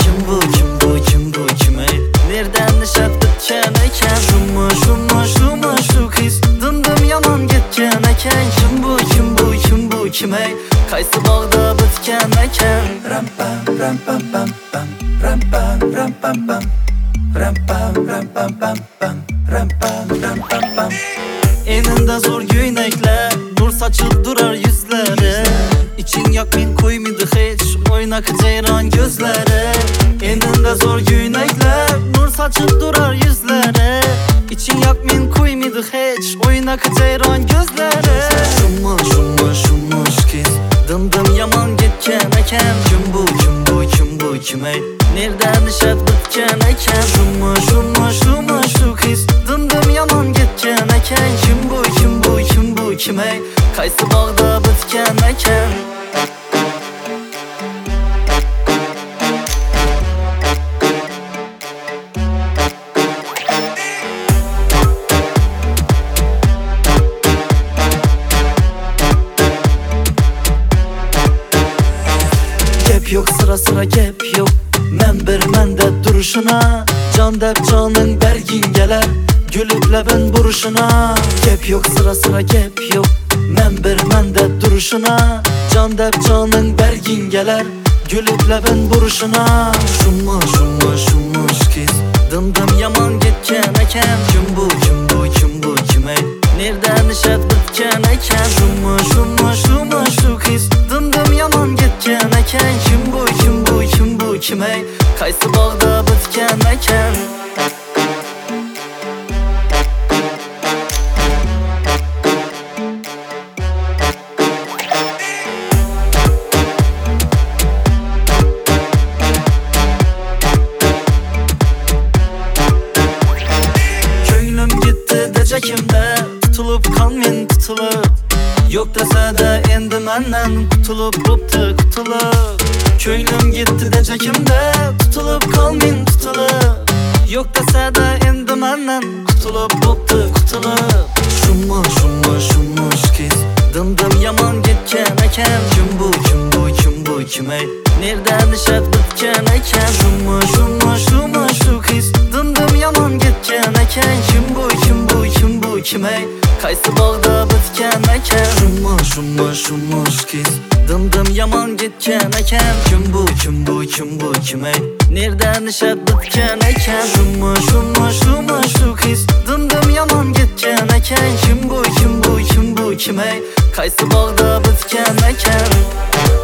Kim bu, kim bu, kim bu, kim ey? Nereden nişat bitken eken? Şumu, şumu, şumu, şu kız dındım yaman getken eken. Kim bu, kim bu, kim bu, kim ey? Kaysı bağda bitken eken? Ram pam, ram pam pam pam, ram pam, ram pam pam, ram pam, ram pam pam pam, ram pam, ram pam pam. Eninde zor güynekler, nur saçıp durar yüzleri. İçin yakmin koymadı hiç, oynak ceyran gözleri. Eninde zor güynekler, nur saçıp durar yüzleri. İçin yakmin koymadı hiç, oynak ceyran gözleri. Şumu, şumu, şumu kız dındım yaman getken eken. Kim bu, kim bu, kim bu, kim ey? Nereden nişat bitken eken? Şumu, şumu, şumu, şu kız dındım yaman getken eken. Kim bu, kim bu, kim bu, kim ey? Kaysı bağda bitken eken? Gep yok, sıra sıra gep yok. Men bir mende duruşuna, can dep canın bergin geler, gülüp leben buruşuna. Gep yok, sıra sıra gep yok. Men bir mende duruşuna, can dep canın bergin geler, gülüp leben buruşuna. Şumu, şumu, şumu kız dındım yaman getken eken. Kim bu, kim bu, kim bu, kim ey? Nereden nişat bitken eken? Şumu, şumu, şumu, şu kız dındım yaman getken eken. Kim bu, kim bu, kim bu, kim ey? Kaysı bağda bitken eken? Köylüm gitti decekimde, tutulup kalmin tutulup. Yok dese de endi menden kutulup koptu kutulup. Köylüm gitti decekimde, tutulup kalmin tutulup. Yok dese de endi menden kutulup koptu kutulup. Şumu, şumu, şumu kız dındım yaman getken eken. Kim bu, kim bu, kim bu, kim ey? Nereden nişat bitken eken? Şumu, şumu, şumu, şu kız dındım yaman getken eken. Kim bu, kim bu, kim bu, kim ey? Kaysı bağda bitken eken? Şumu, şumu, şumu kız dındım yaman getken eken. Kim bu, kim bu, kim bu, kim ey? Nereden nişat bitken eken? Şumu, şumu, şumu, şu kız dındım yaman getken eken. Kim bu, kim bu, kim bu, kim ey? Kaysı bağda bitken eken?